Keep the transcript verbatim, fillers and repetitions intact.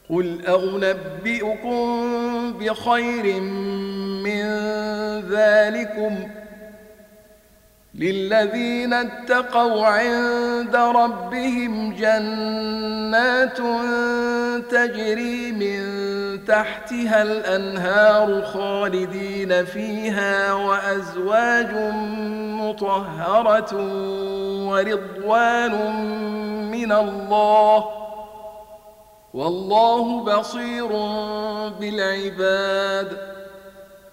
قل أنبئكم بخير من ذلكم للذين اتقوا عند ربهم جنات تجري من تحتها الأنهار خالدين فيها وأزواج مطهرة ورضوان من الله والله بصير بالعباد.